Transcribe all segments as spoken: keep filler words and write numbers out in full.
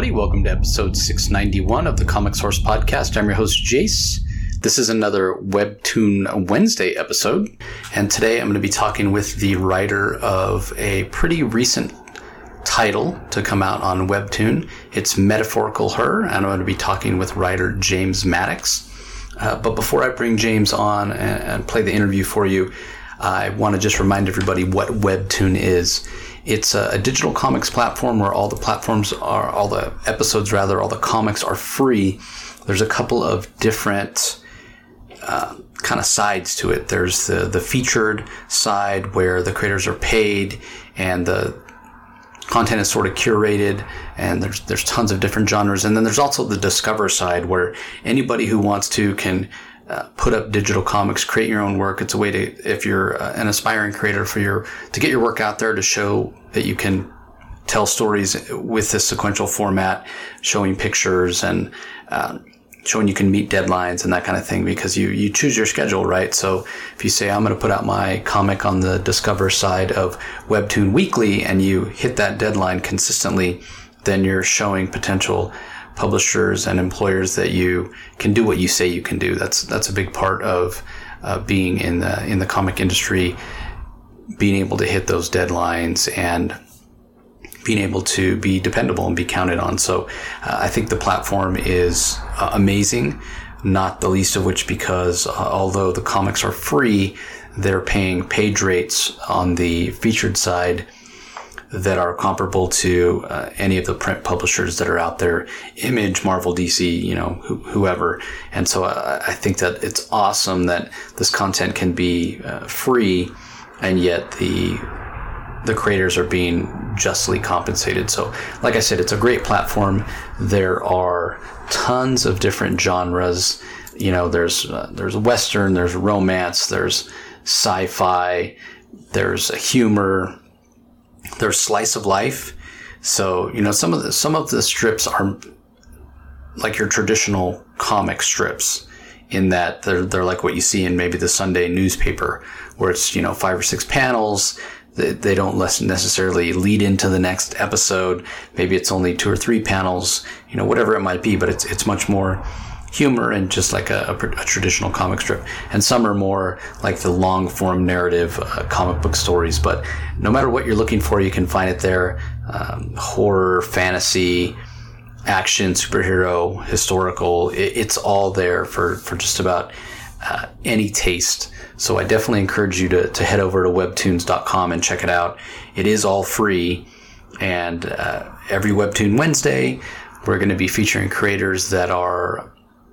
everybody. Welcome to episode six ninety-one of the Comic Source Podcast. I'm your host, Jace. This is another Webtoon Wednesday episode, and today I'm going to be talking with the writer of a pretty recent title to come out on Webtoon. It's Metaphorical Her, and I'm going to be talking with writer James Maddox. Uh, but before I bring James on and, and play the interview for you, I want to just remind everybody what Webtoon is. It's a, a digital comics platform where all the platforms are, all the episodes rather, all the comics are free. There's a couple of different uh, kind of sides to it. There's the, the featured side where the creators are paid and the content is sort of curated, and there's there's tons of different genres. And then there's also the Discover side where anybody who wants to can Uh, put up digital comics, create your own work. It's a way to, if you're uh, an aspiring creator, for your to get your work out there, to show that you can tell stories with this sequential format, showing pictures and uh, showing you can meet deadlines and that kind of thing, because you, you choose your schedule, right? So if you say, I'm going to put out my comic on the Discover side of Webtoon weekly, and you hit that deadline consistently, then you're showing potential publishers and employers that you can do what you say you can do. That's that's a big part of uh, being in the in the comic industry, being able to hit those deadlines and being able to be dependable and be counted on. So uh, I think the platform is uh, amazing, not the least of which because uh, although the comics are free, they're paying page rates on the featured side that are comparable to uh, any of the print publishers that are out there, Image, Marvel, D C, you know, wh- whoever. And so I, I think that it's awesome that this content can be uh, free, and yet the the creators are being justly compensated. So like I said, it's a great platform. There are tons of different genres. You know, there's uh, there's Western, there's romance, there's sci-fi, there's humor, there's slice of life. So, you know, some of the, some of the strips are like your traditional comic strips in that they're, they're like what you see in maybe the Sunday newspaper, where it's, you know, five or six panels. They, they don't necessarily lead into the next episode. Maybe it's only two or three panels, you know, whatever it might be, but it's, it's much more humor and just like a, a, a traditional comic strip. And some are more like the long form narrative uh, comic book stories. But no matter what you're looking for, you can find it there. Um, horror, fantasy, action, superhero, historical. It, it's all there for, for just about uh, any taste. So I definitely encourage you to, to head over to webtoons dot com and check it out. It is all free. And uh, every Webtoon Wednesday, we're going to be featuring creators that are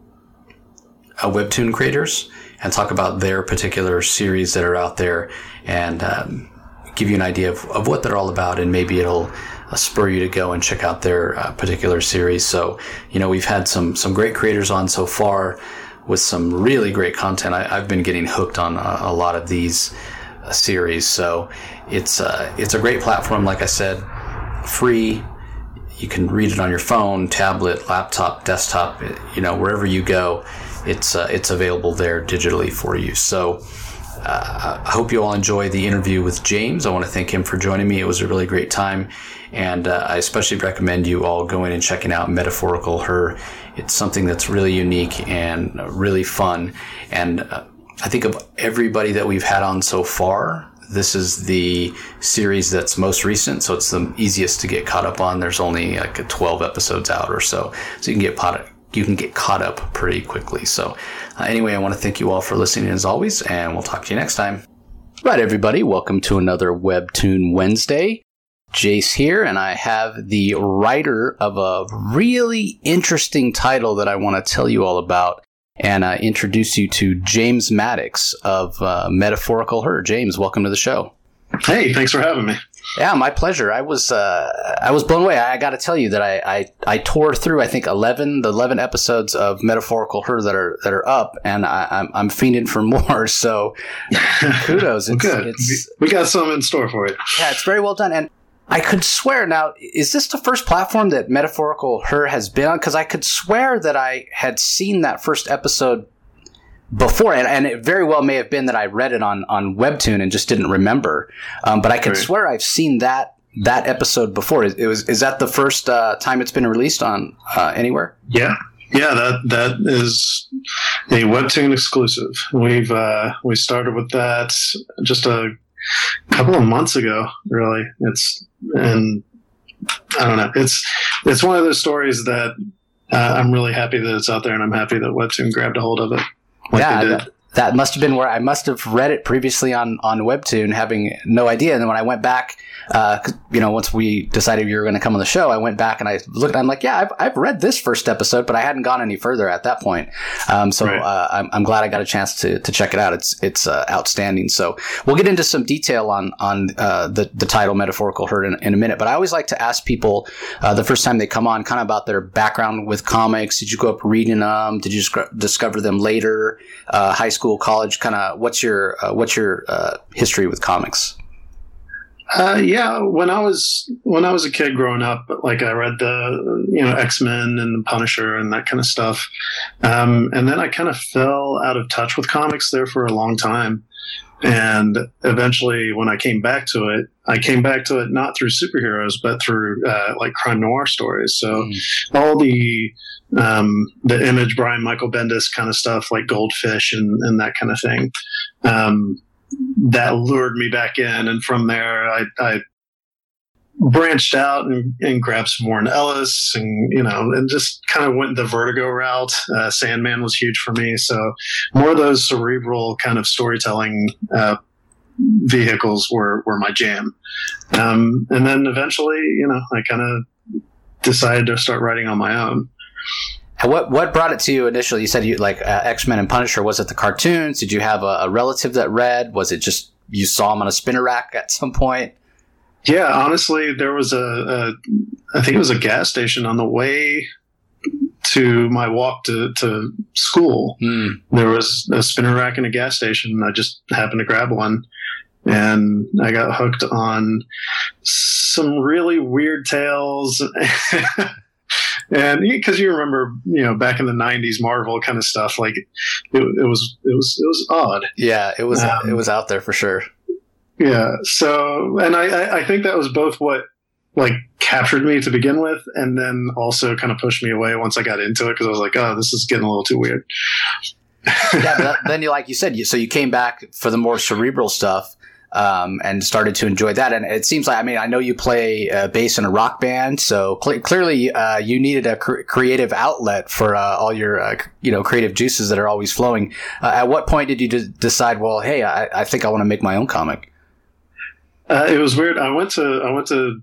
Uh, Webtoon creators and talk about their particular series that are out there, and um, give you an idea of, of what they're all about, and maybe it'll uh, spur you to go and check out their uh, particular series. So, you know, we've had some some great creators on so far with some really great content. I, I've been getting hooked on a, a lot of these uh, series. So it's uh, it's a great platform, like I said, free. You can read it on your phone, tablet, laptop, desktop, you know, wherever you go. It's uh, it's available there digitally for you. So uh, I hope you all enjoy the interview with James. I want to thank him for joining me. It was a really great time. And uh, I especially recommend you all going and checking out Metaphorical Her. It's something that's really unique and really fun. And uh, I think of everybody that we've had on so far, this is the series that's most recent, so it's the easiest to get caught up on. There's only like twelve episodes out or so, so you can get pot- you can get caught up pretty quickly. So uh, anyway, I want to thank you all for listening as always, and we'll talk to you next time. Right, everybody, welcome to another Webtoon Wednesday. Jace here, and I have the writer of a really interesting title that I want to tell you all about, and uh, introduce you to James Maddox of uh, Metaphorical Her. James, welcome to the show. Hey, thanks for having me. Yeah, my pleasure. I was uh, I was blown away. I, I got to tell you that I, I, I tore through I think eleven the eleven episodes of Metaphorical Her that are that are up, and I, I'm I'm fiending for more. So kudos. Well, it's, good. It's, we got some in store for you. Yeah, it's very well done. And I could swear now, is this the first platform that Metaphorical Her has been on? Because I could swear that I had seen that first episode before, and, and it very well may have been that I read it on, on Webtoon and just didn't remember. Um, but I could right. swear I've seen that that episode before. It was is that the first uh, time it's been released on uh, anywhere? Yeah, yeah. That that is a Webtoon exclusive. We've uh, we started with that just a couple of months ago. Really, it's and I don't know. It's it's one of those stories that uh, I'm really happy that it's out there, and I'm happy that Webtoon grabbed a hold of it. Like yeah. they did. That- That must have been where I must have read it previously on, on Webtoon, having no idea. And then when I went back, uh, you know, once we decided you were going to come on the show, I went back and I looked. I'm like, yeah, I've I've read this first episode, but I hadn't gone any further at that point. Um, so Right. uh, I'm I'm glad I got a chance to to check it out. It's it's uh, outstanding. So we'll get into some detail on on uh, the the title Metaphorical Hurt in, in a minute. But I always like to ask people uh, the first time they come on, kind of about their background with comics. Did you grow up reading them? Did you just discover them later? Uh, high school, college, kind of. What's your uh, what's your uh, history with comics? Uh, yeah, when I was when I was a kid growing up, like I read the you know X-Men and the Punisher and that kind of stuff, um, and then I kind of fell out of touch with comics there for a long time. And eventually, when I came back to it, I came back to it not through superheroes, but through uh, like crime noir stories. So Mm. all the um, the Image, Brian Michael Bendis kind of stuff, like Goldfish and, and that kind of thing, um, that lured me back in. And from there, I, I branched out and, and grabbed some Warren Ellis, and you know, and just kind of went the Vertigo route. Uh, Sandman was huge for me, so more of those cerebral kind of storytelling uh, vehicles were were my jam. Um, and then eventually, you know, I kind of decided to start writing on my own. And what what brought it to you initially? You said you like uh, X-Men and Punisher. Was it the cartoons? Did you have a, a relative that read? Was it just you saw them on a spinner rack at some point? Yeah, honestly, there was a, a I think it was a gas station on the way to my walk to, to school. Mm. There was a spinner rack in a gas station, and I just happened to grab one. And I got hooked on some really weird tales. And because you remember, you know, back in the nineties, Marvel kind of stuff, like it, it was, it was, it was odd. Yeah, it was Um, it was out there for sure. Yeah. So, and I, I, I think that was both what like captured me to begin with, and then also kind of pushed me away once I got into it, because I was like, oh, this is getting a little too weird. Yeah, but then you like you said, you, so you came back for the more cerebral stuff. Um, and started to enjoy that. And it seems like, I mean, I know you play uh, bass in a rock band, so cl- clearly uh, you needed a cr- creative outlet for uh, all your, uh, you know, creative juices that are always flowing. Uh, at what point did you d- decide, well, hey, I, I think I want to make my own comic? Uh, it was weird. I went to I went to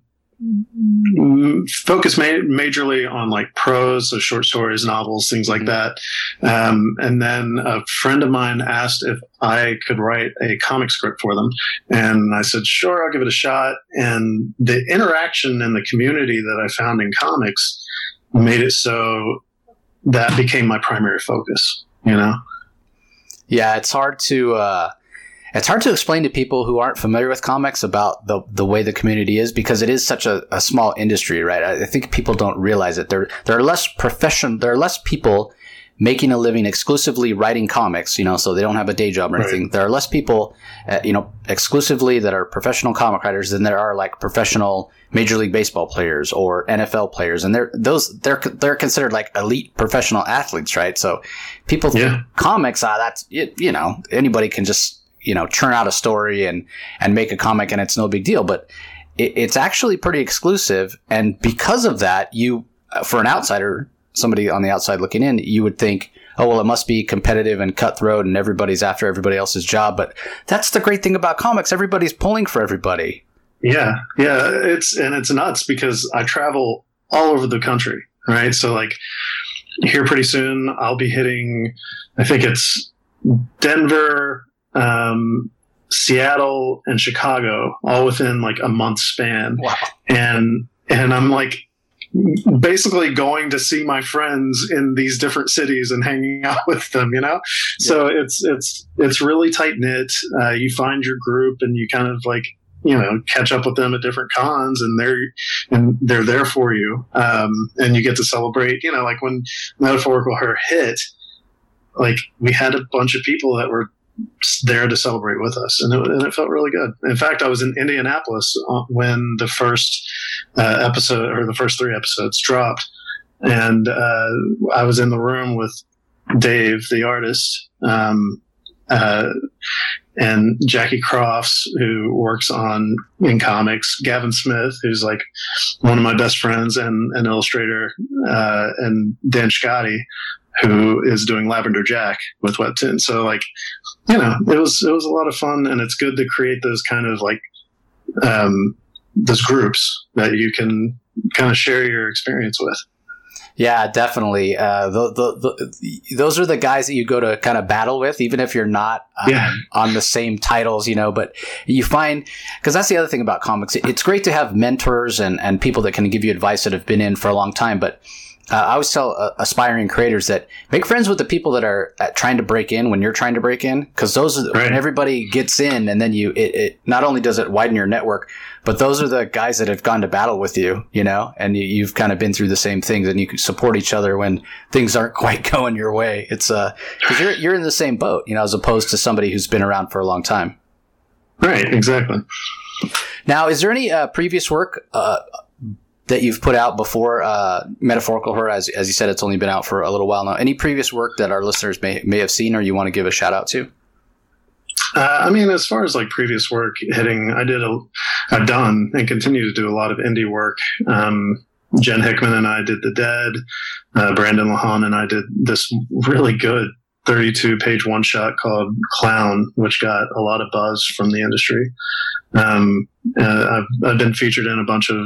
mm, focus ma- majorly on like prose, so short stories, novels, things like that. Um, and then a friend of mine asked if I could write a comic script for them, and I said, sure, I'll give it a shot. And the interaction in the community that I found in comics made it so that became my primary focus. You know? Yeah, it's hard to. Uh It's hard to explain to people who aren't familiar with comics about the the way the community is, because it is such a, a small industry, right? I, I think people don't realize it. There there are less profession, there are less people making a living exclusively writing comics, you know, so they don't have a day job or anything. Right. There are less people, uh, you know, exclusively that are professional comic writers than there are like professional Major League Baseball players or N F L players, and they're those they're they're considered like elite professional athletes, right? So people think Yeah. comics, ah, that's you, you know, anybody can just you know, churn out a story and, and make a comic, and it's no big deal. But it, it's actually pretty exclusive. And because of that, you, for an outsider, somebody on the outside looking in, you would think, oh, well, it must be competitive and cutthroat and everybody's after everybody else's job. But that's the great thing about comics. Everybody's pulling for everybody. Yeah. Yeah. It's, and it's nuts because I travel all over the country, right? So like here pretty soon I'll be hitting, I think it's Denver, um, Seattle and Chicago all within like a month span. Wow. And, and I'm like basically going to see my friends in these different cities and hanging out with them, you know? Yeah. So it's, it's, it's really tight knit. Uh, you find your group and you kind of like, you know, catch up with them at different cons, and they're, and they're there for you. Um, and you get to celebrate, you know, like when Metaphorical Hurt hit, like we had a bunch of people that were there to celebrate with us, and it, and it felt really good. In fact, I was in Indianapolis when the first uh, episode or the first three episodes dropped, and uh, I was in the room with Dave, the artist, um, uh, and Jackie Crofts, who works on in comics, Gavin Smith, who's like one of my best friends and an illustrator, uh, and Dan Scotti, who is doing Lavender Jack with Webtoon. So like, you know, it was it was a lot of fun, and it's good to create those kind of like um, those groups that you can kind of share your experience with. Yeah, definitely. Uh, the, the, the, those are the guys that you go to kind of battle with, even if you're not um, yeah. on the same titles, you know, but you find, because that's the other thing about comics. It's great to have mentors and, and people that can give you advice that have been in for a long time. But uh, I always tell uh, aspiring creators that make friends with the people that are uh, trying to break in when you're trying to break in, because those are the, right. when everybody gets in, and then you, it, it not only does it widen your network, but those are the guys that have gone to battle with you, you know, and you, you've kind of been through the same things, and you can support each other when things aren't quite going your way. It's uh, because you're you're in the same boat, you know, as opposed to somebody who's been around for a long time. Right. Exactly. Now, is there any uh, previous work uh, that you've put out before uh, Metaphorical Her? As as you said, it's only been out for a little while now. Any previous work that our listeners may may have seen, or you want to give a shout out to? Uh, I mean, as far as like previous work hitting, I did a, I've done and continue to do a lot of indie work. Um, Jen Hickman and I did The Dead. Uh, Brandon Lahan and I did this really good thirty-two page one shot called Clown, which got a lot of buzz from the industry. Um, uh, I've, I've been featured in a bunch of,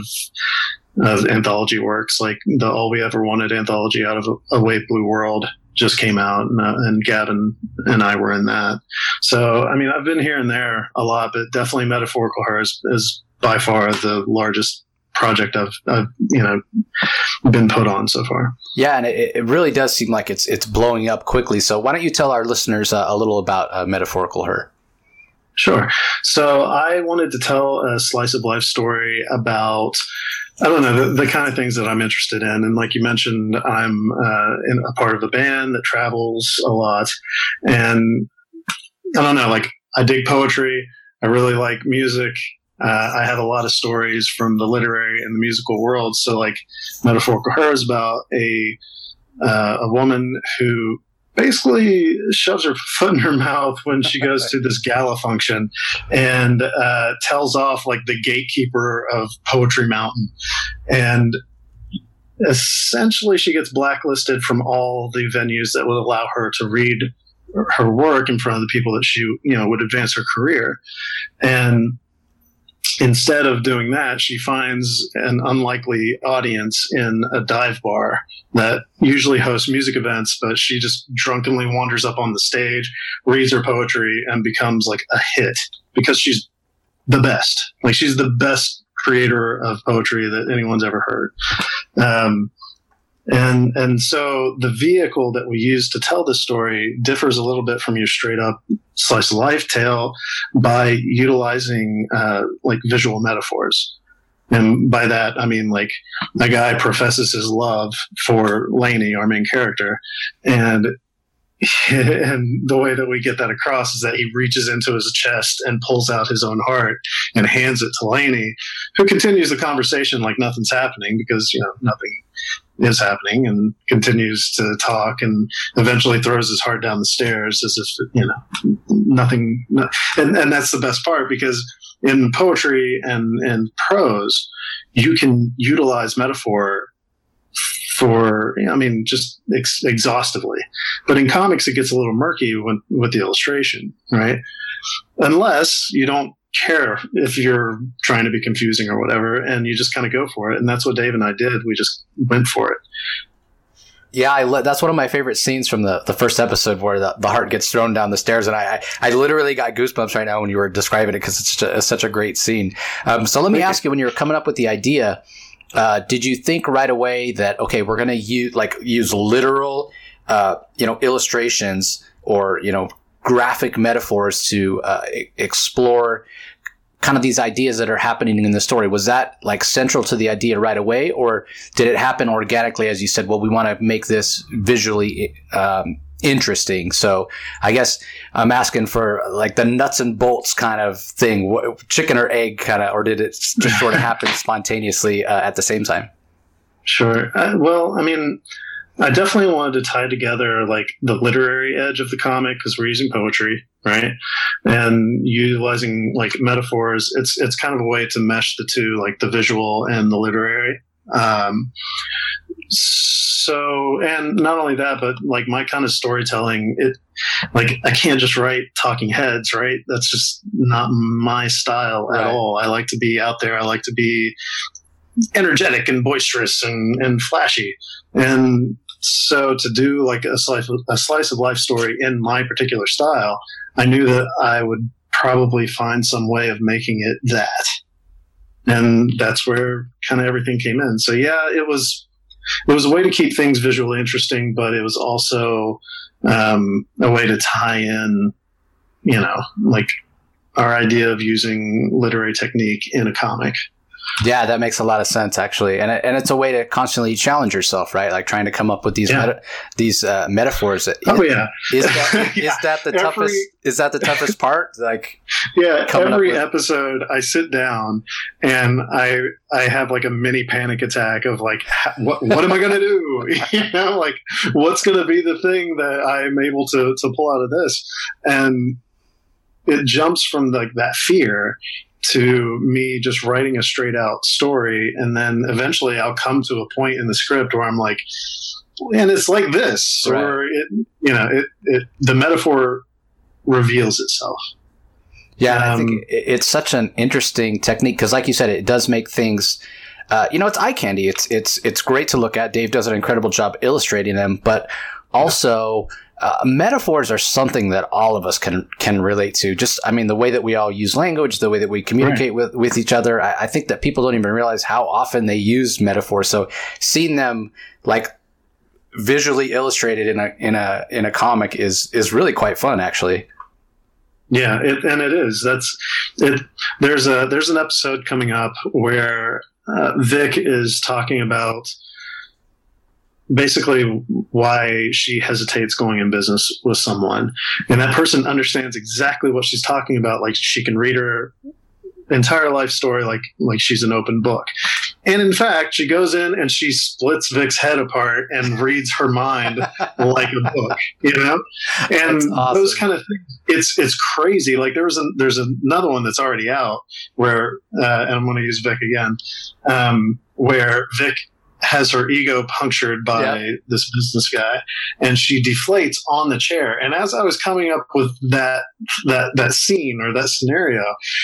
of anthology works, like the All We Ever Wanted anthology out of A Wave Blue World just came out, and, uh, and Gavin and I were in that. So, I mean, I've been here and there a lot, but definitely Metaphorical Her is, is by far the largest project I've, I've, you know, been put on so far. Yeah, and it, it really does seem like it's it's blowing up quickly. So why don't you tell our listeners uh, a little about uh, Metaphorical Her? Sure. So I wanted to tell a slice of life story about, I don't know, the, the kind of things that I'm interested in. And like you mentioned, I'm uh, in a part of a band that travels a lot. And I don't know, like I dig poetry. I really like music. Uh, I have a lot of stories from the literary and the musical world. So like Metaphorical Her is about a, uh, a woman who basically shoves her foot in her mouth when she goes to this gala function and uh, tells off like the gatekeeper of Poetry Mountain. And essentially she gets blacklisted from all the venues that would allow her to read her work in front of the people that she, you know, would advance her career. And instead of doing that, she finds an unlikely audience in a dive bar that usually hosts music events, but she just drunkenly wanders up on the stage, reads her poetry, and becomes like a hit because she's the best. Like she's the best creator of poetry that anyone's ever heard. Um, And and so the vehicle that we use to tell this story differs a little bit from your straight up slice of life tale by utilizing uh, like visual metaphors. And by that, I mean like a guy professes his love for Lainey, our main character. And and the way that we get that across is that he reaches into his chest and pulls out his own heart and hands it to Lainey, who continues the conversation like nothing's happening because, you know, nothing is happening, and continues to talk and eventually throws his heart down the stairs as if, you know, nothing. And, and that's the best part, because in poetry and, and prose, you can utilize metaphor for, I mean, just ex- exhaustively. But in comics, it gets a little murky when, with the illustration, right? Unless you don't care if you're trying to be confusing or whatever, and you just kind of go for it. And that's what Dave and I did. We just went for it. Yeah, I le- that's one of my favorite scenes from the, the first episode where the, the heart gets thrown down the stairs. And I, I, I literally got goosebumps right now when you were describing it, because it's, such a, it's such a great scene. Um, so let me ask you, when you were coming up with the idea, uh, did you think right away that, okay, we're going to use like use literal, uh, you know, illustrations or, you know, graphic metaphors to uh, e- explore kind of these ideas that are happening in the story? Was that like central to the idea right away, or did it happen organically as you said, well, we want to make this visually um, interesting. So I guess I'm asking for like the nuts and bolts kind of thing, what, chicken or egg kind of, or did it just sort of happen spontaneously uh, at the same time? Sure. Uh, well, I mean, I definitely wanted to tie together like the literary edge of the comic because we're using poetry, right? And utilizing like metaphors. It's it's kind of a way to mesh the two, like the visual and the literary. Um, so, and not only that, but like my kind of storytelling, it like I can't just write talking heads, right? That's just not my style at Right. all. I like to be out there. I like to be energetic and boisterous and, and flashy. And so to do like a slice, of, a slice of life story in my particular style, I knew that I would probably find some way of making it that. And that's where kind of everything came in. So yeah, it was, it was a way to keep things visually interesting, but it was also um, a way to tie in, you know, like our idea of using literary technique in a comic. Yeah, that makes a lot of sense, actually, and it, and it's a way to constantly challenge yourself, right? Like trying to come up with these Yeah. meta- these uh, metaphors. Oh yeah, Is that Yeah. is that the Every- toughest? Is that the toughest part? Like, yeah. coming up Every with- episode, I sit down and I I have like a mini panic attack of like, ha- what what am I gonna do? You know, like what's gonna be the thing that I'm able to to pull out of this? And it jumps from like that fear to me just writing a straight out story, and then eventually I'll come to a point in the script where I'm like, and it's like this, Right. or it, you know, it, it the metaphor reveals itself. yeah, and I Um, think it, it's such an interesting technique because, like you said, it does make things. Uh, you know, it's eye candy. It's it's it's great to look at. Dave does an incredible job illustrating them, but also. Uh, metaphors are something that all of us can can relate to. Just, I mean, the way that we all use language, the way that we communicate Right. with, with each other. I, I think that people don't even realize how often they use metaphors. So seeing them like visually illustrated in a in a in a comic is is really quite fun, actually. Yeah, it, and it is. That's it. There's a there's an episode coming up where uh, Vic is talking about basically why she hesitates going in business with someone, and that person understands exactly what she's talking about. Like she can read her entire life story like like she's an open book. And in fact, she goes in and she splits Vic's head apart and reads her mind like a book, you know? And That's awesome. those kind of things, it's it's crazy. Like there was a, there's another one that's already out where, uh, and I'm going to use Vic again, um, where Vic has her ego punctured by Yep. this business guy, and she deflates on the chair. And as I was coming up with that that that scene or that scenario,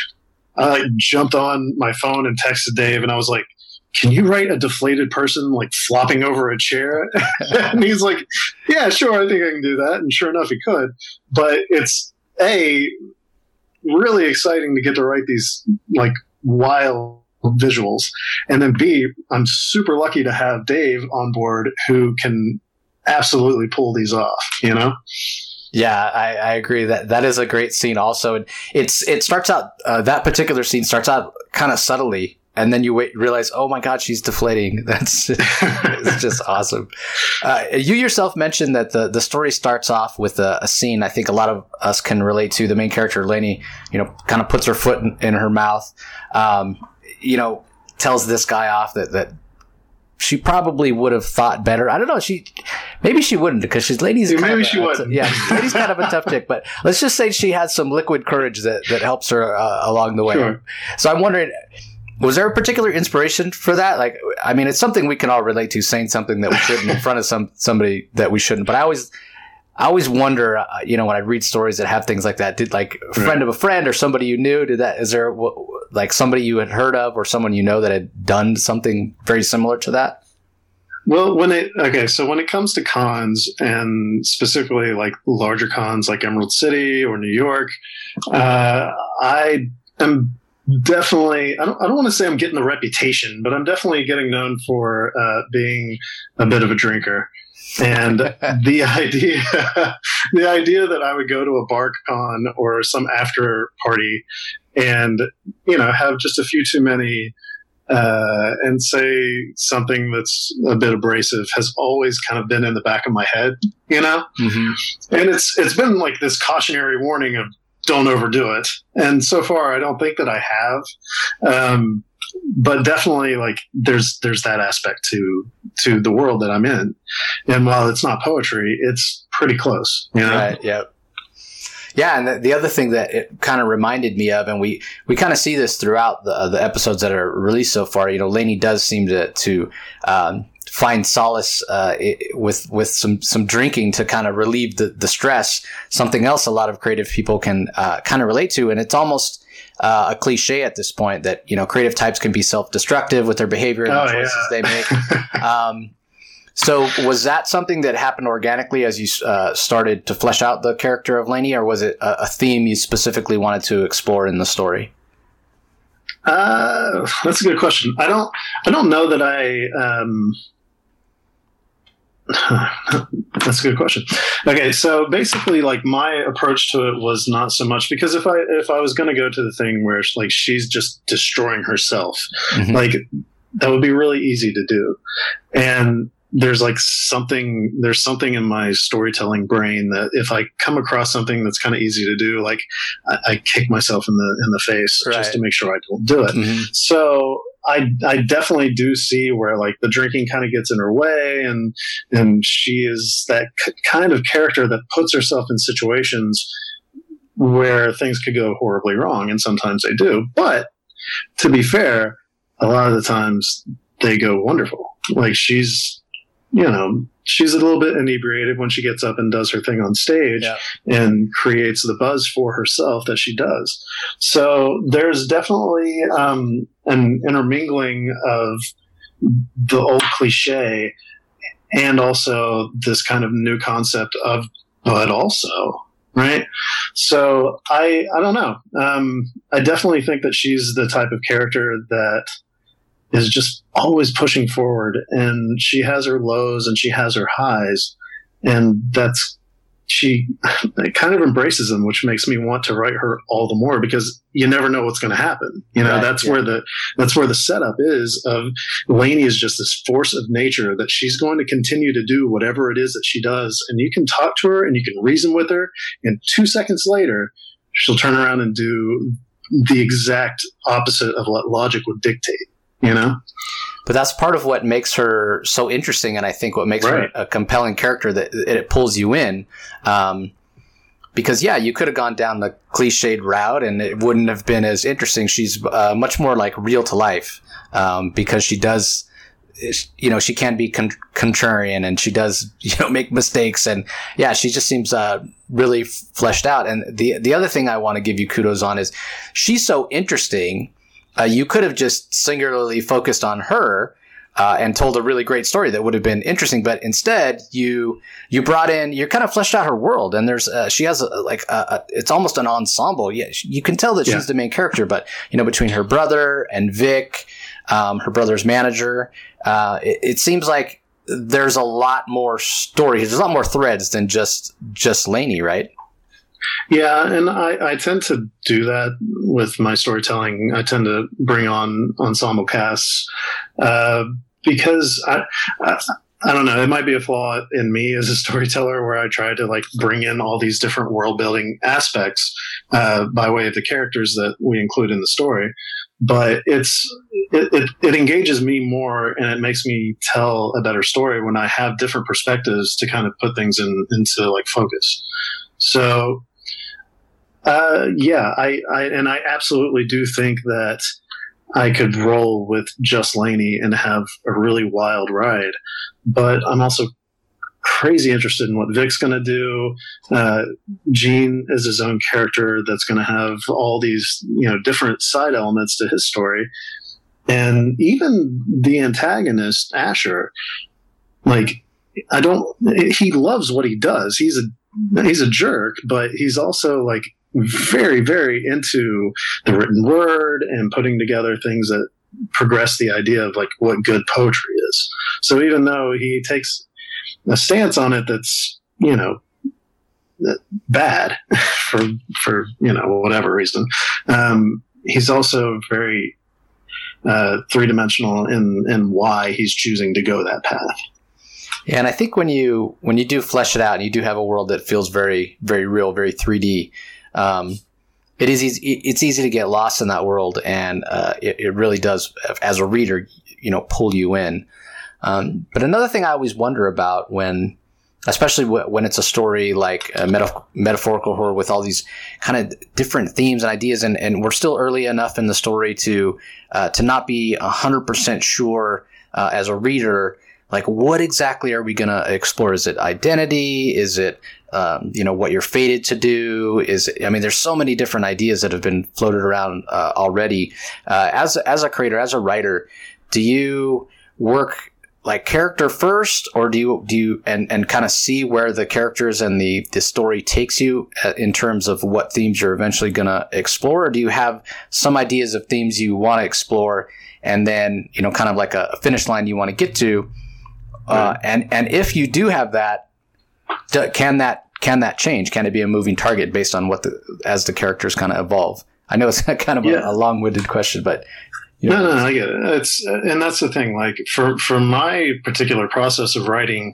I like jumped on my phone and texted Dave, and I was like, "Can you write a deflated person like flopping over a chair?" And he's like, "Yeah, sure, I think I can do that." And sure enough, he could. But it's a really exciting to get to write these like wild visuals, and then B, I'm super lucky to have Dave on board who can absolutely pull these off. You know. Yeah, I, I agree that that is a great scene. Also, and it's it starts out uh, that particular scene starts out kind of subtly, and then you wait, realize, oh my God, she's deflating. That's it's just awesome. Uh, you yourself mentioned that the the story starts off with a, a scene. I think a lot of us can relate to. The main character, Lainey, you know, kind of puts her foot in, in her mouth. Um, you know, tells this guy off that that. She probably would have thought better. I don't know. She maybe she wouldn't because she's Lainey's. Yeah, kind maybe of a, she wouldn't. Yeah, Lainey's kind of a tough chick. But let's just say she has some liquid courage that that helps her uh, along the way. Sure. So I'm wondering, was there a particular inspiration for that? Like, I mean, it's something we can all relate to, saying something that we shouldn't in front of some somebody that we shouldn't. But I always. I always wonder, uh, you know, when I read stories that have things like that, did like a friend Right. of a friend or somebody you knew, did that, is there w- like somebody you had heard of or someone you know that had done something very similar to that? Well, when it okay, so when it comes to cons and specifically like larger cons like Emerald City or New York, uh, I am definitely I don't I don't want to say I'm getting the reputation, but I'm definitely getting known for uh, being a bit of a drinker. And the idea the idea that I would go to a bar con or some after party and you know have just a few too many uh, and say something that's a bit abrasive has always kind of been in the back of my head, you know? Mm-hmm. And it's it's been like this cautionary warning of don't overdo it. And so far, I don't think that I have. Um, but definitely, like there's there's that aspect to to the world that I'm in. And while it's not poetry, it's pretty close, you know? Right, yeah. Yeah, and the, the other thing that it kind of reminded me of, and we, we kind of see this throughout the uh, the episodes that are released so far. You know, Lainey does seem to to um, find solace uh, with with some some drinking to kind of relieve the the stress. Something else a lot of creative people can uh, kind of relate to, and it's almost uh, a cliche at this point that you know creative types can be self destructive with their behavior and oh, the choices yeah. they make. um, So was that something that happened organically as you uh, started to flesh out the character of Lainey, or was it a, a theme you specifically wanted to explore in the story? Uh, that's a good question. I don't, I don't know that I, um, that's a good question. Okay. So basically like my approach to it was not so much because if I, if I was going to go to the thing where like she's just destroying herself, mm-hmm. like that would be really easy to do. And there's like something, there's something in my storytelling brain that if I come across something that's kind of easy to do, like I, I kick myself in the, in the face right. just to make sure I don't do it. Mm-hmm. So I, I definitely do see where like the drinking kind of gets in her way and, and she is that c- kind of character that puts herself in situations where things could go horribly wrong. And sometimes they do, but to be fair, a lot of the times they go wonderful. Like she's, you know, she's a little bit inebriated when she gets up and does her thing on stage yeah. and creates the buzz for herself that she does. So there's definitely um, an intermingling of the old cliche and also this kind of new concept of, but also, right? So I, I don't know. Um, I definitely think that she's the type of character that is just always pushing forward, and she has her lows and she has her highs, and that's she kind of embraces them, which makes me want to write her all the more because you never know what's going to happen. You know, right, that's yeah. where the that's where the setup is of Lainey is just this force of nature that she's going to continue to do whatever it is that she does, and you can talk to her and you can reason with her, and two seconds later she'll turn around and do the exact opposite of what logic would dictate. You know, but that's part of what makes her so interesting, and I think what makes right. her a compelling character that it pulls you in. Um, because yeah, you could have gone down the cliched route, and it wouldn't have been as interesting. She's uh, much more like real to life um, because she does, you know, she can be con- contrarian, and she does, you know, make mistakes, and yeah, she just seems uh, really fleshed out. And the the other thing I want to give you kudos on is she's so interesting. Uh, you could have just singularly focused on her uh, and told a really great story that would have been interesting, but instead you you brought in, you kind of fleshed out her world, and there's uh, she has a, like a, a, it's almost an ensemble. Yeah, you can tell that yeah. she's the main character, but you know between her brother and Vic, um, her brother's manager, uh, it, it seems like there's a lot more stories. There's a lot more threads than just just Lainey, right? Yeah, and I, I tend to do that with my storytelling. I tend to bring on ensemble casts uh, because I, I I don't know. It might be a flaw in me as a storyteller where I try to like bring in all these different world building aspects uh, by way of the characters that we include in the story. But it's it, it, it engages me more, and it makes me tell a better story when I have different perspectives to kind of put things in into like focus. So. Uh, yeah, I, I, and I absolutely do think that I could roll with just Lainey and have a really wild ride, but I'm also crazy interested in what Vic's going to do. Uh, Gene is his own character that's going to have all these, you know, different side elements to his story. And even the antagonist, Asher, like, I don't, he loves what he does. He's a, he's a jerk, but he's also like, very, very into the written word and putting together things that progress the idea of like what good poetry is. So even though he takes a stance on it that's, you know, bad for, for, you know, whatever reason, um, he's also very, uh, three dimensional in in why he's choosing to go that path. Yeah, and I think when you when you do flesh it out and you do have a world that feels very very real, very three D, um, it is easy, it's easy to get lost in that world, and uh, it, it really does, as a reader, you know, pull you in. Um, but another thing I always wonder about when, especially w- when it's a story like a meta- metaphorical horror with all these kind of different themes and ideas, and, and we're still early enough in the story to uh, to not be one hundred percent sure uh, as a reader, like what exactly are we going to explore? Is it identity? Is it, um, you know, what you're fated to do? Is it, I mean, there's so many different ideas that have been floated around uh, already. Uh, as as a creator, as a writer, do you work like character first, or do you do you and, and kind of see where the characters and the, the story takes you in terms of what themes you're eventually going to explore? Or do you have some ideas of themes you want to explore and then, you know, kind of like a finish line you want to get to? Uh, and, and if you do have that, can that, can that change? Can it be a moving target based on what the, as the characters kind of evolve? I know it's kind of yeah. a, a long-winded question, but you know. No, no, I get it. It's, and that's the thing. Like for, for my particular process of writing,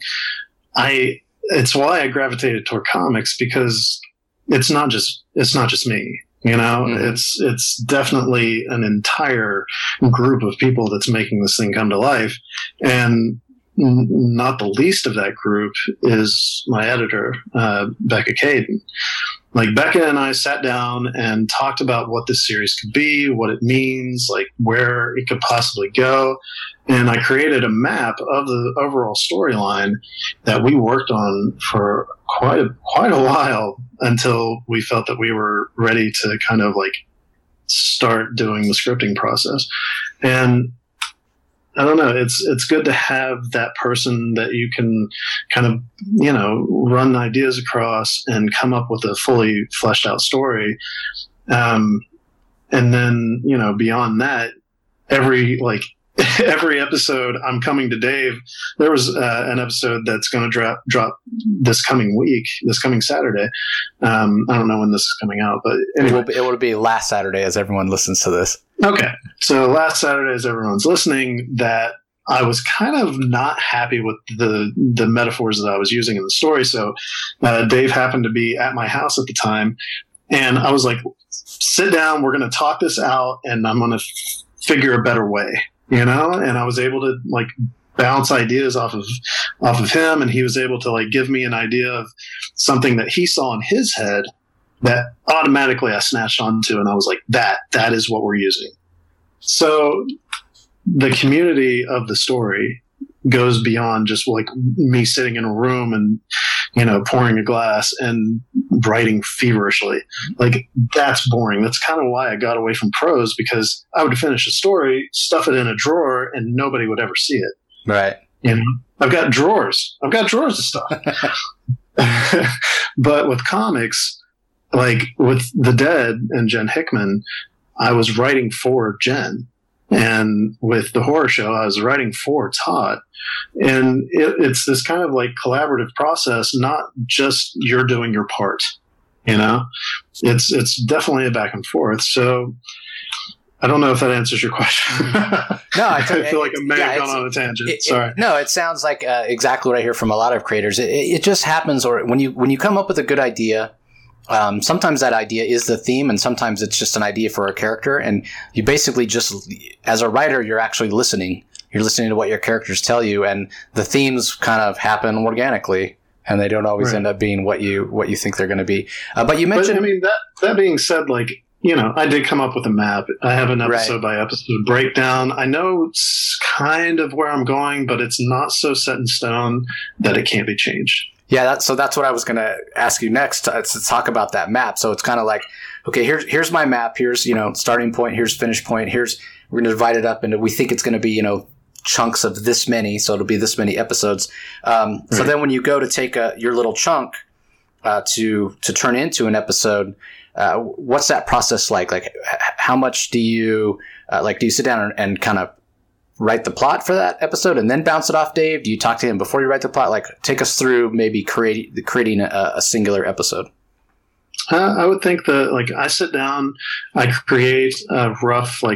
I, it's why I gravitated toward comics, because it's not just, it's not just me, you know, mm-hmm. it's, it's definitely an entire group of people that's making this thing come to life. And n- not the least of that group is my editor, uh, Becca Caden. Like Becca and I sat down and talked about what this series could be, what it means, like where it could possibly go. And I created a map of the overall storyline that we worked on for quite a, quite a while until we felt that we were ready to kind of like start doing the scripting process. And I don't know. It's it's good to have that person that you can kind of, you know, run ideas across and come up with a fully fleshed out story. Um, and then, you know, beyond that, every like every episode, I'm coming to Dave. There was uh, an episode that's going to drop drop this coming week, this coming Saturday. Um, I don't know when this is coming out, but anyway. It will be, it will be last Saturday as everyone listens to this. Okay. So last Saturday, as everyone's listening, that I was kind of not happy with the the metaphors that I was using in the story. So uh, Dave happened to be at my house at the time, and I was like, sit down, we're going to talk this out, and I'm going to f- figure a better way, you know? And I was able to like bounce ideas off of off of him, and he was able to like give me an idea of something that he saw in his head that automatically I snatched onto, and I was like, that, that is what we're using. So the community of the story goes beyond just like me sitting in a room and, you know, pouring a glass and writing feverishly. Like that's boring. That's kind of why I got away from prose, because I would finish a story, stuff it in a drawer, and nobody would ever see it. Right. You know, I've got drawers. I've got drawers of stuff. But with comics, like with The Dead and Jen Hickman, I was writing for Jen. And with the horror show, I was writing for Todd. And it, it's this kind of like collaborative process, not just you're doing your part, you know? It's it's definitely a back and forth. So I don't know if that answers your question. No, I, I feel like I may yeah, have gone on a tangent. It, Sorry. It, no, it sounds like uh, exactly what I hear from a lot of creators. It, it just happens, or when you when you come up with a good idea, Um, sometimes that idea is the theme, and sometimes it's just an idea for a character. And you basically just, as a writer, you're actually listening. You're listening to what your characters tell you, and the themes kind of happen organically, and they don't always right. end up being what you what you think they're going to be. Uh, but you mentioned, but, I mean, that that being said, like, you know, I did come up with a map. I have an episode right. by episode breakdown. I know it's kind of where I'm going, but it's not so set in stone that it can't be changed. Yeah, that, so that's what I was going to ask you next to, to talk about that map. So it's kind of like, okay, here's here's my map. Here's, you know, starting point. Here's finish point. Here's, we're going to divide it up into, we think it's going to be, you know, chunks of this many. So it'll be this many episodes. Um, right. So then when you go to take a, your little chunk uh, to to turn into an episode, uh, what's that process like? Like, h- how much do you, uh, like, do you sit down and, and kind of write the plot for that episode and then bounce it off Dave? Do you talk to him before you write the plot? Like, take us through maybe create, creating a, a singular episode. Uh, I would think that, like, I sit down, I create a rough, like,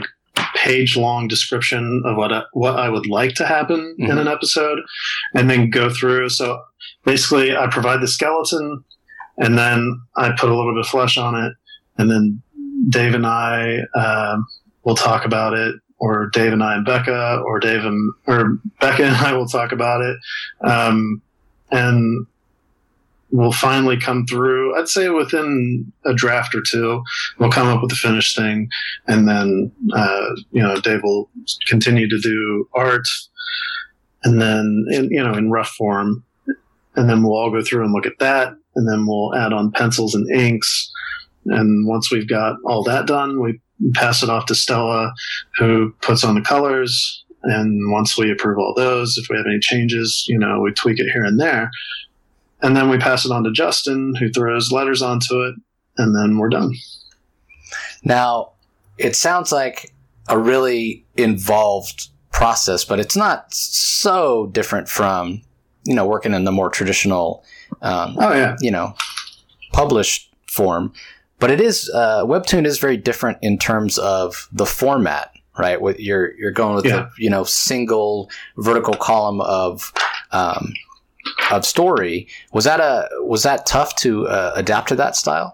page long description of what I, what I would like to happen mm-hmm. in an episode, and then go through. So basically, I provide the skeleton, and then I put a little bit of flesh on it, and then Dave and I uh, will talk about it, or Dave and I and Becca, or Dave and or Becca and I will talk about it, um, and we'll finally come through. I'd say within a draft or two, we'll come up with the finished thing, and then uh, you know Dave will continue to do art, and then in, you know in rough form, and then we'll all go through and look at that, and then we'll add on pencils and inks, and once we've got all that done, we pass it off to Stella, who puts on the colors, and once we approve all those, if we have any changes, you know, we tweak it here and there. And then we pass it on to Justin, who throws letters onto it, and then we're done. Now, it sounds like a really involved process, but it's not so different from, you know, working in the more traditional, um, oh, yeah. you know, published form. But it is, uh, Webtoon is very different in terms of the format, right? With you're, you're going with yeah. the, you know, single vertical column of, um, of story. Was that a was that tough to uh, adapt to that style?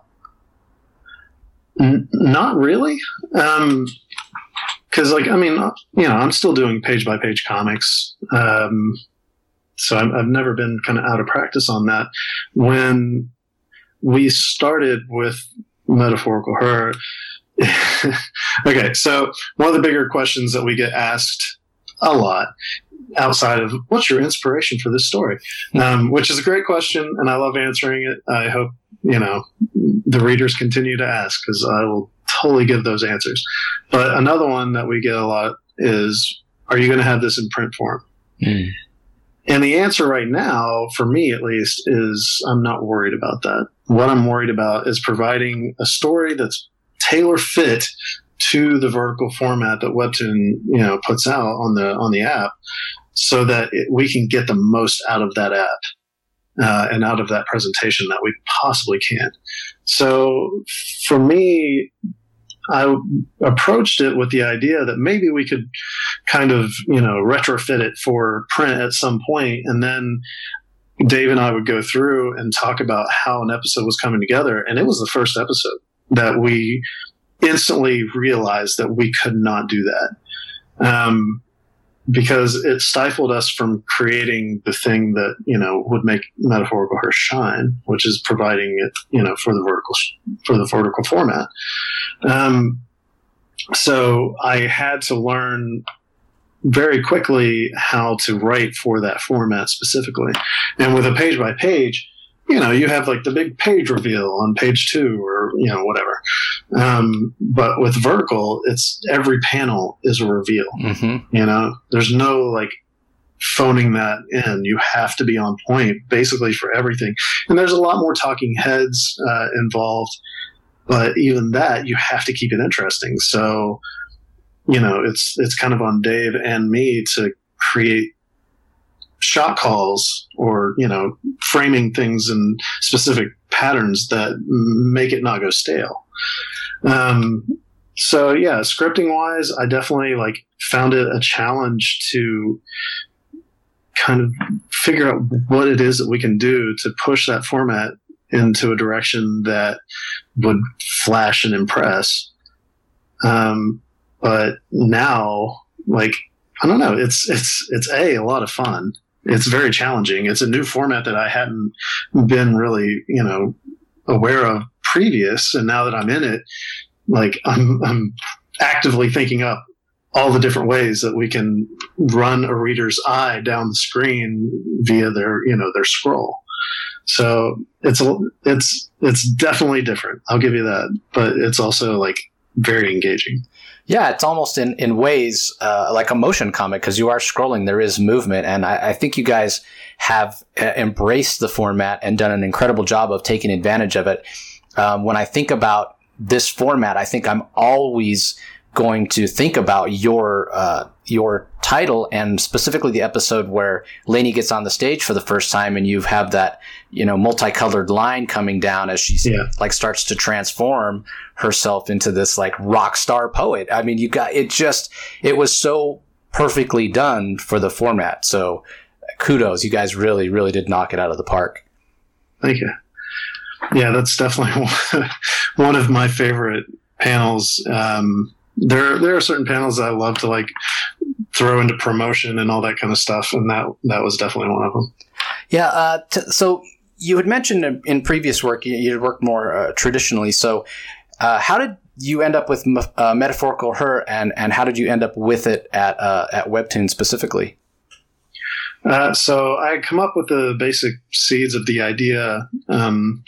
N- not really, because um, like I mean, you know, I'm still doing page by page comics, um, so I've, I've never been kind of out of practice on that. When we started with Metaphorical Her, okay, so one of the bigger questions that we get asked a lot, outside of what's your inspiration for this story, um, which is a great question, and I love answering it. I hope, you know, the readers continue to ask, because I will totally give those answers. But another one that we get a lot is, are you going to have this in print form? Mm. And the answer right now, for me at least, is I'm not worried about that. What I'm worried about is providing a story that's tailor fit to the vertical format that Webtoon, you know, puts out on the on the app, so that it, we can get the most out of that app uh, and out of that presentation that we possibly can. So for me, I approached it with the idea that maybe we could kind of, you know, retrofit it for print at some point, and then Dave and I would go through and talk about how an episode was coming together. And it was the first episode that we instantly realized that we could not do that, um, because it stifled us from creating the thing that, you know, would make Metaphorical Her shine, which is providing it, you know, for the vertical for the vertical format. Um, so I had to learn very quickly how to write for that format specifically, and with a page by page, you know, you have like the big page reveal on page two, or, you know, whatever. Um, but with vertical, it's every panel is a reveal. Mm-hmm. You know, there's no like phoning that in. You have to be on point basically for everything. And there's a lot more talking heads uh, involved, but even that, you have to keep it interesting. So, you know, it's, it's kind of on Dave and me to create shot calls, or, you know, framing things in specific patterns that make it not go stale. Um, so yeah, scripting wise, I definitely like found it a challenge to kind of figure out what it is that we can do to push that format into a direction that would flash and impress. Um, but now, like, I don't know, it's, it's, it's a, a lot of fun. It's very challenging. It's a new format that I hadn't been really, you know, aware of previous. And now that I'm in it, like I'm, I'm actively thinking up all the different ways that we can run a reader's eye down the screen via their, you know, their scroll. So it's, it's, it's definitely different. I'll give you that, but it's also like very engaging. Yeah, it's almost in, in ways uh, like a motion comic, because you are scrolling, there is movement. And I, I think you guys have uh, embraced the format and done an incredible job of taking advantage of it. Um, when I think about this format, I think I'm always going to think about your uh, your title, and specifically the episode where Lainey gets on the stage for the first time, and you have that, you know, multicolored line coming down as she yeah. like starts to transform herself into this like rock star poet. I mean, you got it. Just it was so perfectly done for the format. So kudos, you guys really, really did knock it out of the park. Thank you. Yeah, that's definitely one of my favorite panels. Um, there, there are certain panels that I love to like throw into promotion and all that kind of stuff, and that that was definitely one of them. Yeah. Uh, t- so you had mentioned in, in previous work you, you worked more uh, traditionally. So uh, how did you end up with uh, Metaphorical Her, and and how did you end up with it at uh, at Webtoon specifically? Uh, so I had come up with the basic seeds of the idea, um,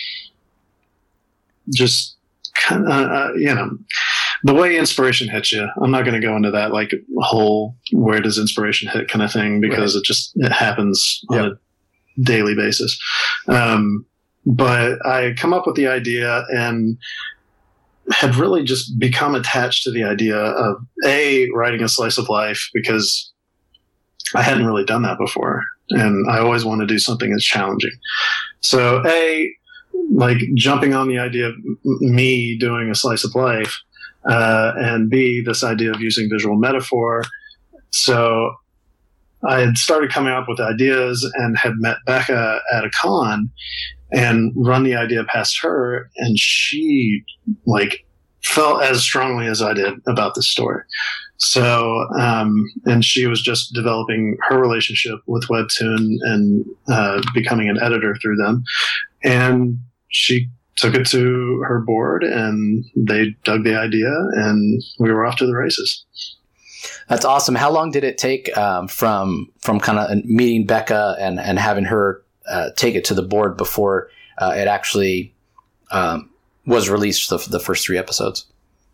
just kind of, uh, you know, the way inspiration hits you. I'm not going to go into that like whole where does inspiration hit kind of thing, because right. it just it happens yep. on a daily basis. Um, but I had come up with the idea and had really just become attached to the idea of a writing a slice of life, because I hadn't really done that before, and I always want to do something that's challenging. So a like jumping on the idea of me doing a slice of life, uh, and B, this idea of using visual metaphor. So I had started coming up with ideas and had met Becca at a con and run the idea past her, and she like felt as strongly as I did about this story. So, um, and she was just developing her relationship with Webtoon and uh, becoming an editor through them. And she took it to her board, and they dug the idea, and we were off to the races. That's awesome. How long did it take um, from from kind of meeting Becca and, and having her uh, take it to the board before uh, it actually um, was released, the, the first three episodes?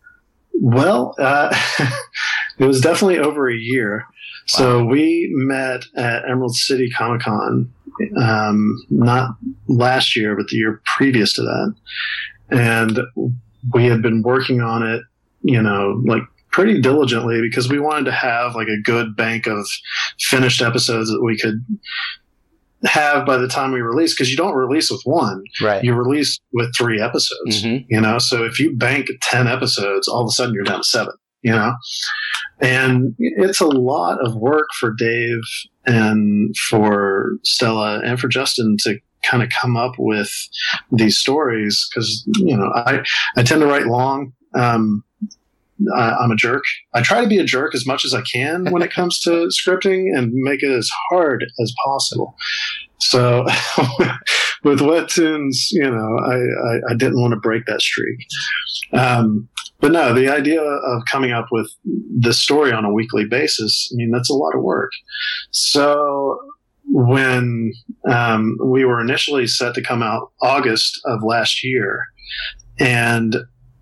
Well, uh, it was definitely over a year. Wow. So we met at Emerald City Comic Con, um, not last year, but the year previous to that. And we had been working on it, you know, like pretty diligently, because we wanted to have like a good bank of finished episodes that we could have by the time we release, because you don't release with one, right? You release with three episodes, mm-hmm. you know. So if you bank ten episodes, all of a sudden you're down to seven, you know. And it's a lot of work for Dave and for Stella and for Justin to kind of come up with these stories, because you know I I tend to write long. Um, I, I'm a jerk. I try to be a jerk as much as I can when it comes to scripting and make it as hard as possible. So with Webtoons, you know, I, I, I didn't want to break that streak. Um, but no, the idea of coming up with this story on a weekly basis, I mean, that's a lot of work. So when um, we were initially set to come out August of last year, and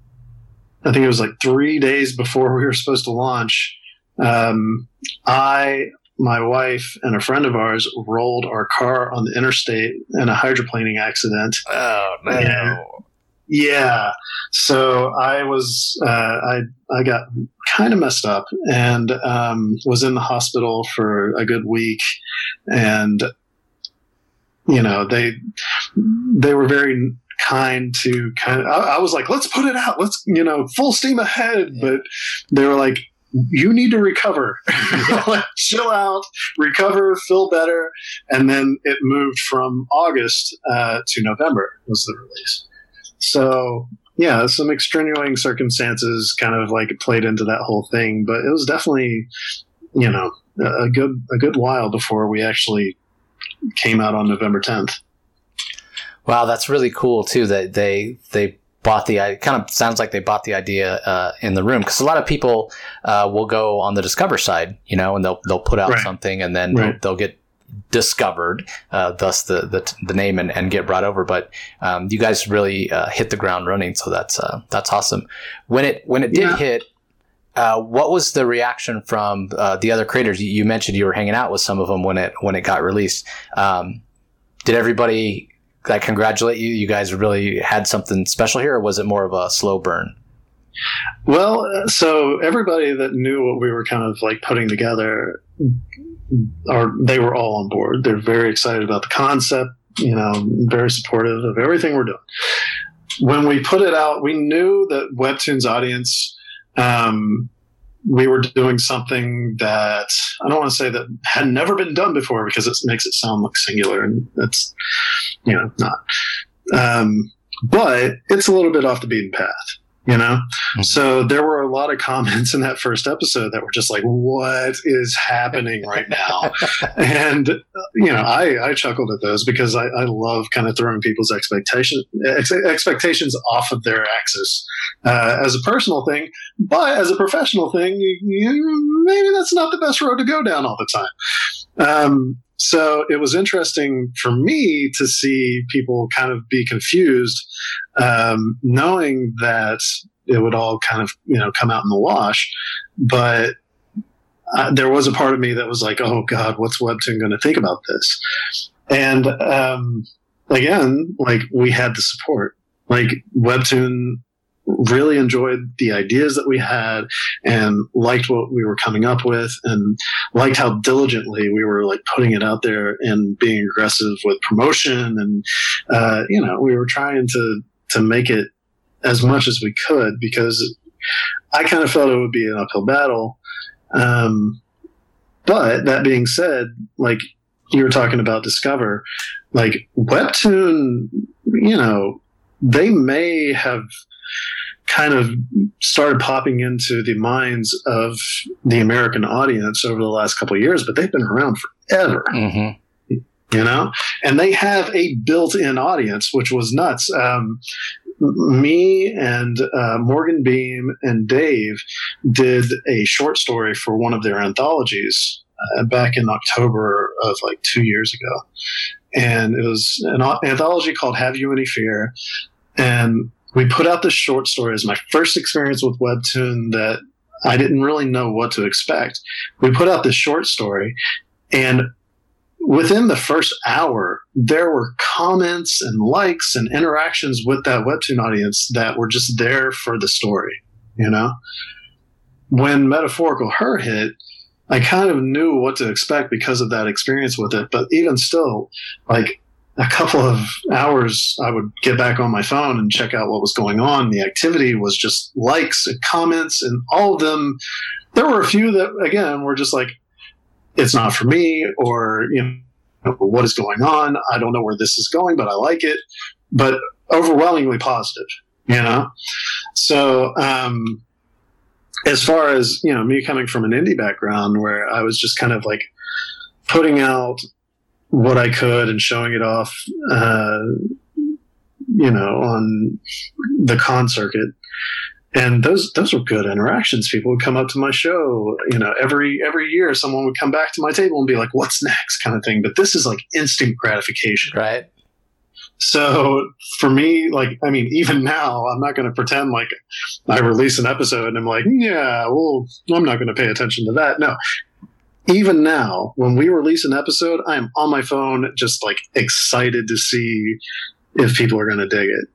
I think it was like three days before we were supposed to launch, um, I, my wife, and a friend of ours rolled our car on the interstate in a hydroplaning accident. Oh, no. And, yeah. So I was, uh, I, I got kind of messed up and um, was in the hospital for a good week. And, you know, they, they were very kind to kind of, I, I was like, let's put it out. Let's, you know, full steam ahead. Yeah. But they were like, you need to recover, like, chill out, recover, feel better. And then it moved from August uh, to November was the release. So yeah, some extenuating circumstances kind of like played into that whole thing, but it was definitely, you know, a good, a good while before we actually came out on November tenth. Wow, that's really cool too. That they they bought the it kind of sounds like they bought the idea uh, in the room, because a lot of people uh, will go on the Discover side, you know, and they'll they'll put out right. something and then right. they'll, they'll get discovered, uh, thus the, the the name, and, and get brought over. But um, you guys really uh, hit the ground running, so that's uh, that's awesome. When it when it did yeah. hit, uh, what was the reaction from uh, the other creators? You, you mentioned you were hanging out with some of them when it when it got released. Um, did everybody like congratulate you? You guys really had something special here, or was it more of a slow burn? Well, so everybody that knew what we were kind of like putting together, are they were all on board. They're very excited about the concept, you know, very supportive of everything we're doing. When we put it out, we knew that Webtoon's audience, um, we were doing something that I don't want to say that had never been done before, because it makes it sound like singular, and that's, you know, not. Um, but it's a little bit off the beaten path. You know, mm-hmm. So there were a lot of comments in that first episode that were just like, what is happening right now? And, you know, I, I chuckled at those because I, I love kind of throwing people's expectation, ex- expectations off of their axis uh, as a personal thing. But as a professional thing, you, you, maybe that's not the best road to go down all the time. Um, So it was interesting for me to see people kind of be confused, um, knowing that it would all kind of, you know, come out in the wash. But uh, there was a part of me that was like, oh God, what's Webtoon going to think about this? And um, again, like, we had the support. Like, Webtoon really enjoyed the ideas that we had and liked what we were coming up with, and liked how diligently we were like putting it out there and being aggressive with promotion. And, uh, you know, we were trying to, to make it as much as we could, because I kind of felt it would be an uphill battle. Um, but that being said, like you were talking about Discover, like Webtoon, you know, they may have kind of started popping into the minds of the American audience over the last couple of years, but they've been around forever, mm-hmm. you know, and they have a built-in audience, which was nuts. Um, me and uh, Morgan Beam and Dave did a short story for one of their anthologies uh, back in October of like two years ago. And it was an anthology called Have You Any Fear? And we put out this short story as my first experience with Webtoon that I didn't really know what to expect. We put out this short story, and within the first hour, there were comments and likes and interactions with that Webtoon audience that were just there for the story, you know? When Metaphorical Her hit, I kind of knew what to expect because of that experience with it. But even still, like, a couple of hours, I would get back on my phone and check out what was going on. The activity was just likes and comments, and all of them. There were a few that, again, were just like, it's not for me, or, you know, what is going on? I don't know where this is going, but I like it. But overwhelmingly positive, you know? So, um, as far as, you know, me coming from an indie background where I was just kind of like putting out what I could and showing it off, uh, you know, on the con circuit. And those, those were good interactions. People would come up to my show, you know, every, every year someone would come back to my table and be like, what's next, kind of thing. But this is like instant gratification. Right. So for me, like, I mean, even now, I'm not going to pretend like I release an episode and I'm like, yeah, well, I'm not going to pay attention to that. No. Even now, when we release an episode, I am on my phone just like excited to see if people are going to dig it.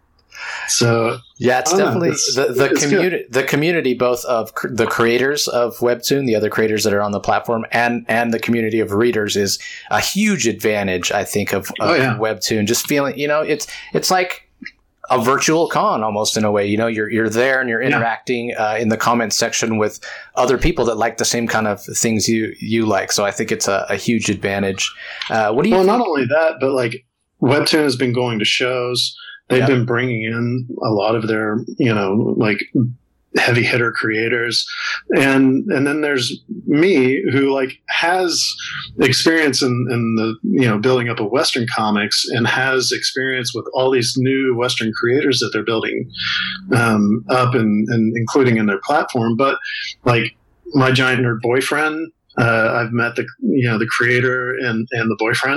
So yeah, it's definitely know, it's, the, the community, the community, both of cr- the creators of Webtoon, the other creators that are on the platform, and, and the community of readers is a huge advantage, I think, of, of oh, yeah. Webtoon. Just feeling, you know, it's, it's like a virtual con almost in a way. You know, you're, you're there and you're interacting yeah. uh, in the comments section with other people that like the same kind of things you, you like. So I think it's a, a huge advantage. Uh, what do you Well, think? Not only that, but like Webtoon has been going to shows. They've yep. been bringing in a lot of their, you know, like heavy hitter creators. And, and then there's me who like has experience in, in the, you know, building up of Western comics and has experience with all these new Western creators that they're building um, up and, and including in their platform. But like my Giant Nerd Boyfriend, Uh, I've met the, you know, the creator and, and the boyfriend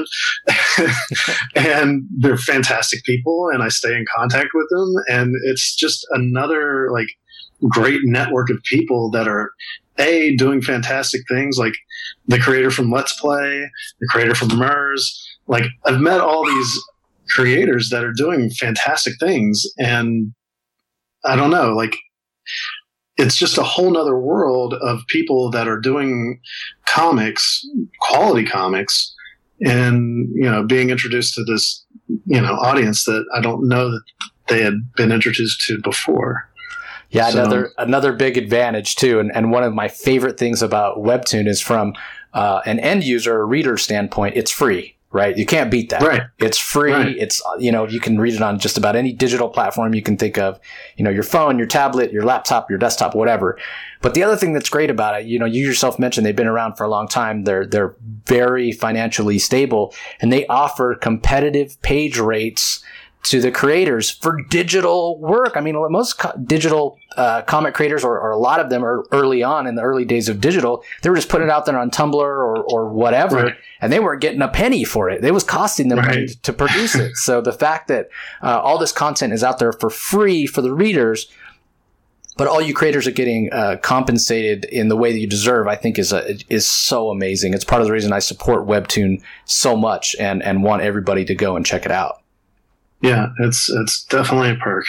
and they're fantastic people and I stay in contact with them. And it's just another like great network of people that are a doing fantastic things. Like the creator from Let's Play, the creator from Mers. Like I've met all these creators that are doing fantastic things. And I don't know, like it's just a whole nother world of people that are doing comics, quality comics, and, you know, being introduced to this, you know, audience that I don't know that they had been introduced to before. Yeah, so, another another big advantage too, and, and one of my favorite things about Webtoon is from uh, an end user or reader standpoint, it's free. Right. You can't beat that. Right. It's free. Right. It's, you know, you can read it on just about any digital platform you can think of, you know, your phone, your tablet, your laptop, your desktop, whatever. But the other thing that's great about it, you know, you yourself mentioned they've been around for a long time. They're, they're very financially stable, and they offer competitive page rates to the creators for digital work. I mean, most co- digital uh, comic creators, or, or a lot of them, are early on in the early days of digital. They were just putting it out there on Tumblr or, or whatever, right. and they weren't getting a penny for it. It was costing them right. money to produce it. So the fact that uh, all this content is out there for free for the readers, but all you creators are getting uh, compensated in the way that you deserve, I think is a, is so amazing. It's part of the reason I support Webtoon so much and and want everybody to go and check it out. Yeah, it's it's definitely a perk.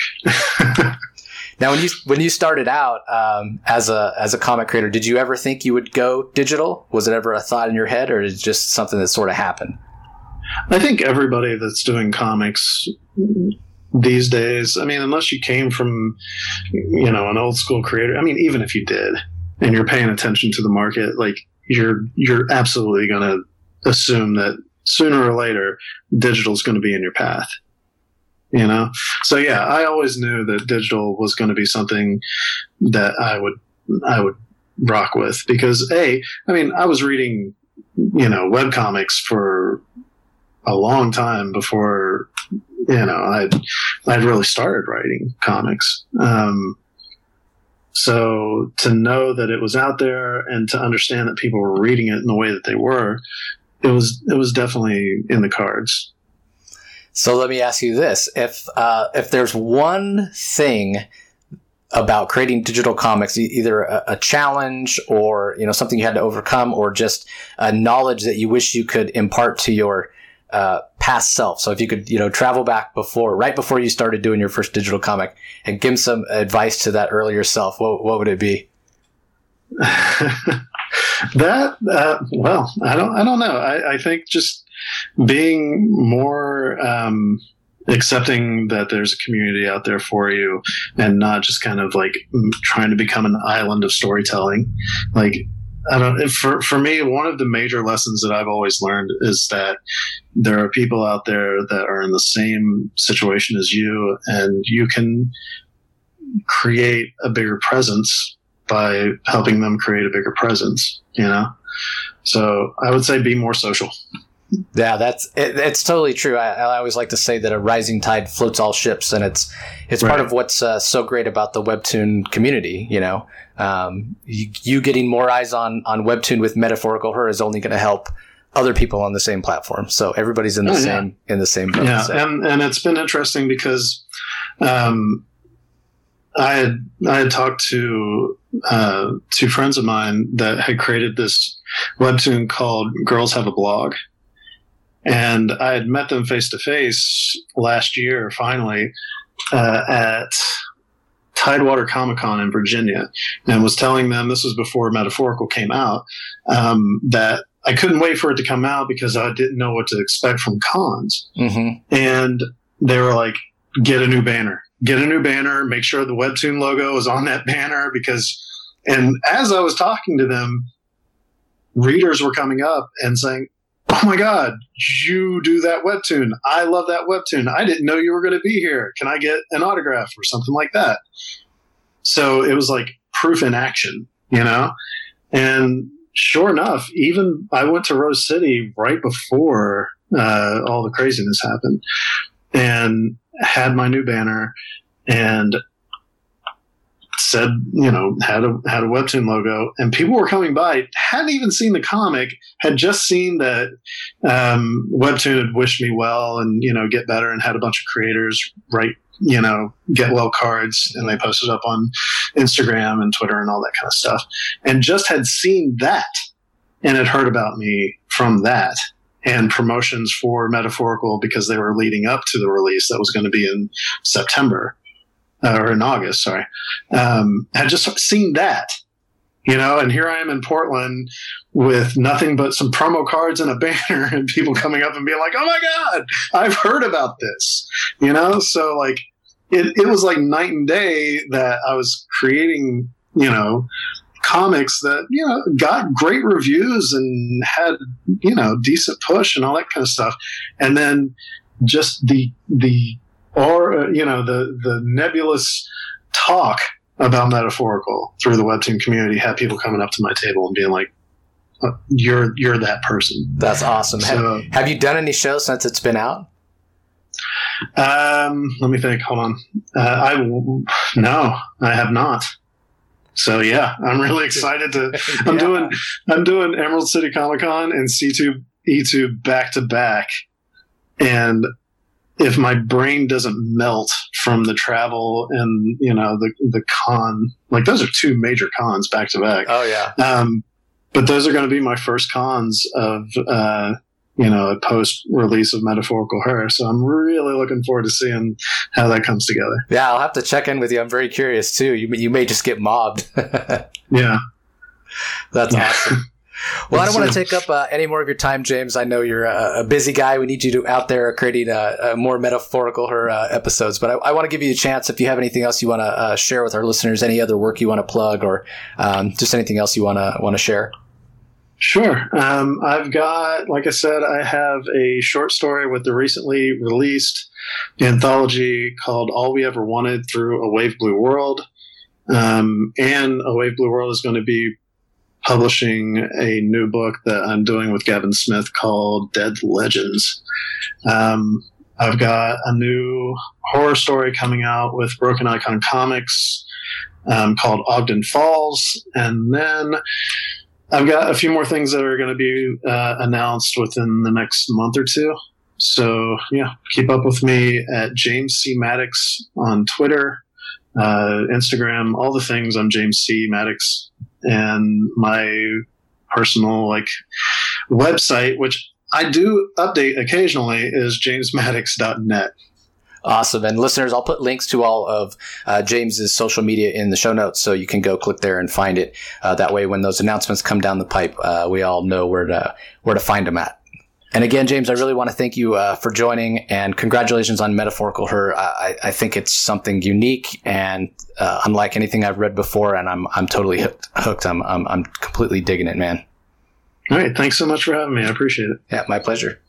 Now, when you when you started out um, as a as a comic creator, did you ever think you would go digital? Was it ever a thought in your head, or is it just something that sort of happened? I think everybody that's doing comics these days, I mean, unless you came from, you know, an old school creator, I mean, even if you did, and you're paying attention to the market, like you're you're absolutely going to assume that sooner or later, digital is going to be in your path. You know, so yeah, I always knew that digital was going to be something that I would I would rock with, because a, I mean, I was reading, you know, webcomics for a long time before, you know, I'd I'd really started writing comics. Um, so to know that it was out there and to understand that people were reading it in the way that they were, it was it was definitely in the cards. So let me ask you this. If uh, if there's one thing about creating digital comics, either a, a challenge or, you know, something you had to overcome, or just a knowledge that you wish you could impart to your uh, past self. So if you could, you know, travel back before, right before you started doing your first digital comic, and give some advice to that earlier self, what, what would it be? that, uh, well, I don't, I don't know. I, I think just being more um, accepting that there's a community out there for you, and not just kind of like trying to become an island of storytelling. Like, I don't, for, for me, one of the major lessons that I've always learned is that there are people out there that are in the same situation as you, and you can create a bigger presence by helping them create a bigger presence, you know? So I would say be more social. Yeah, that's it, it's totally true. I, I always like to say that a rising tide floats all ships, and it's it's right. part of what's uh, so great about the Webtoon community. You know, um, you, you getting more eyes on on Webtoon with Metaphorical Her is only going to help other people on the same platform. So everybody's in the oh, same yeah. in the same boat. Yeah, so. and and it's been interesting because um, I had I had talked to uh, two friends of mine that had created this Webtoon called Girls Have a Blog. And I had met them face to face last year, finally, uh, at Tidewater Comic Con in Virginia, and was telling them, this was before Metaphorical came out, um, that I couldn't wait for it to come out because I didn't know what to expect from cons. Mm-hmm. And they were like, get a new banner, get a new banner, make sure the Webtoon logo is on that banner, because, and as I was talking to them, readers were coming up and saying, oh my God, you do that Webtoon. I love that Webtoon. I didn't know you were going to be here. Can I get an autograph or something like that? So it was like proof in action, you know? And sure enough, even I went to Rose City right before uh, all the craziness happened, and had my new banner and said, you know, had a had a Webtoon logo, and people were coming by, hadn't even seen the comic, had just seen that um, Webtoon had wished me well and, you know, get better, and had a bunch of creators write, you know, get well cards, and they posted up on Instagram and Twitter and all that kind of stuff, and just had seen that and had heard about me from that, and promotions for Metaphorical because they were leading up to the release that was going to be in September. uh, or in August, sorry, um, had just seen that, you know, and here I am in Portland with nothing but some promo cards and a banner and people coming up and being like, oh my God, I've heard about this, you know? So like, it, it was like night and day that I was creating, you know, comics that, you know, got great reviews and had, you know, decent push and all that kind of stuff. And then just the, the, or, you know, the, the nebulous talk about Metaphorical through the Webtoon community had people coming up to my table and being like, you're, you're that person. That's awesome. So, have, have you done any shows since it's been out? Um, let me think. Hold on. Uh, I, no, I have not. So yeah, I'm really excited to, I'm yeah. doing, I'm doing Emerald City Comic Con and C two E two back to back. And if my brain doesn't melt from the travel and, you know, the, the con, like those are two major cons back to back. Oh yeah. Um, but those are going to be my first cons of, uh, you know, a post release of Metaphorical Her. So I'm really looking forward to seeing how that comes together. Yeah, I'll have to check in with you. I'm very curious too. You you may just get mobbed. Yeah. That's yeah. awesome. Well, I don't want to take up uh, any more of your time, James. I know you're a, a busy guy. We need you to out there creating uh, uh, more Metaphorical Her uh, episodes. But I, I want to give you a chance if you have anything else you want to uh, share with our listeners, any other work you want to plug, or um, just anything else you want to want to share. Sure. Um, I've got, like I said, I have a short story with the recently released anthology called All We Ever Wanted through A Wave Blue World. Um, and A Wave Blue World is going to be publishing a new book that I'm doing with Gavin Smith called Dead Legends. Um, I've got a new horror story coming out with Broken Icon Comics um, called Ogden Falls. And then I've got a few more things that are going to be uh, announced within the next month or two. So, yeah, keep up with me at James C. Maddox on Twitter, uh, Instagram, all the things. I'm James C. Maddox. And my personal, like, website, which I do update occasionally, is james maddox dot net. Awesome. And listeners, I'll put links to all of uh, James's social media in the show notes, so you can go click there and find it. Uh, that way, when those announcements come down the pipe, uh, we all know where to where to find them at. And again, James, I really want to thank you uh, for joining, and congratulations on Metaphorical Her. I, I think it's something unique and uh, unlike anything I've read before, and I'm I'm totally hooked. hooked. I'm, I'm I'm completely digging it, man. All right. Thanks so much for having me. I appreciate it. Yeah, my pleasure.